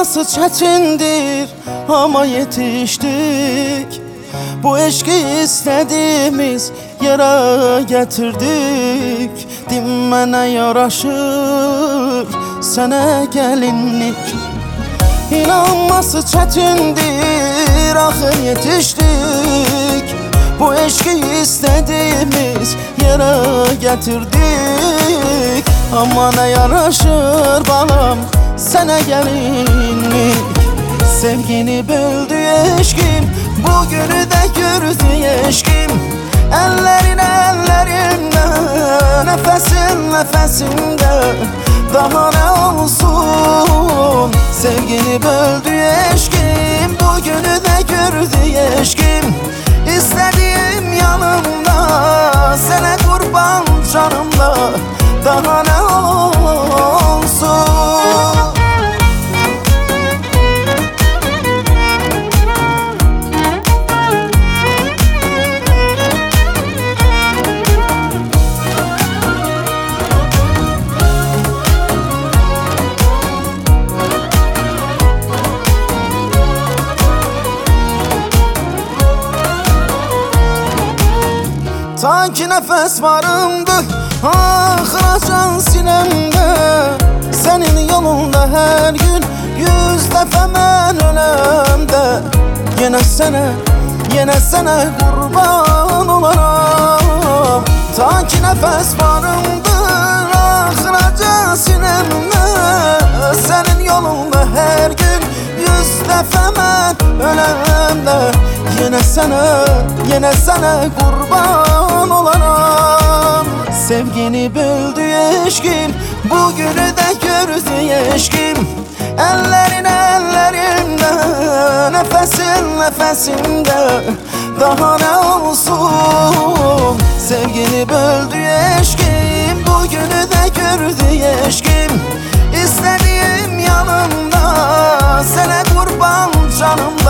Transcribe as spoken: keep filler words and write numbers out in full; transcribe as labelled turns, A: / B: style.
A: İnanması çetindir ama yetiştik. Bu eşki istediğimiz yere getirdik. Dinmene yaraşır sana gelinlik. İnanması çetindir, ahır yetiştik. Bu eşki istediğimiz yere getirdik. Ama ne yaraşır balam sana gelinlik. Sevgini böldü eşkim, bugünü de gördü eşkim. Ellerin ellerimde, nefesin nefesimde. Daha ne olsun? Sevgini böldü eşkim, bugünü de gördü eşkim. İstediğim yanımda, sana kurban canımda. Daha ne olsun? Ta ki nefes varımdı, ahıracan sinemde. Senin yolunda her gün yüz defa ben ölemde. Yine sana, yine sana kurban olaram. Ta ki nefes varımdı, ahıracan sinemde. Senin yolunda her gün yüz defa ben ölemde. Yine sana, yine sana kurban olaram. Sevgini böldü eşkim, bugünü de gördü eşkim. Ellerin ellerimde, nefesin nefesimde. Daha ne olsun? Sevgini böldü eşkim, bugünü de gördü eşkim. İstediğim yanımda, sana kurban canımda.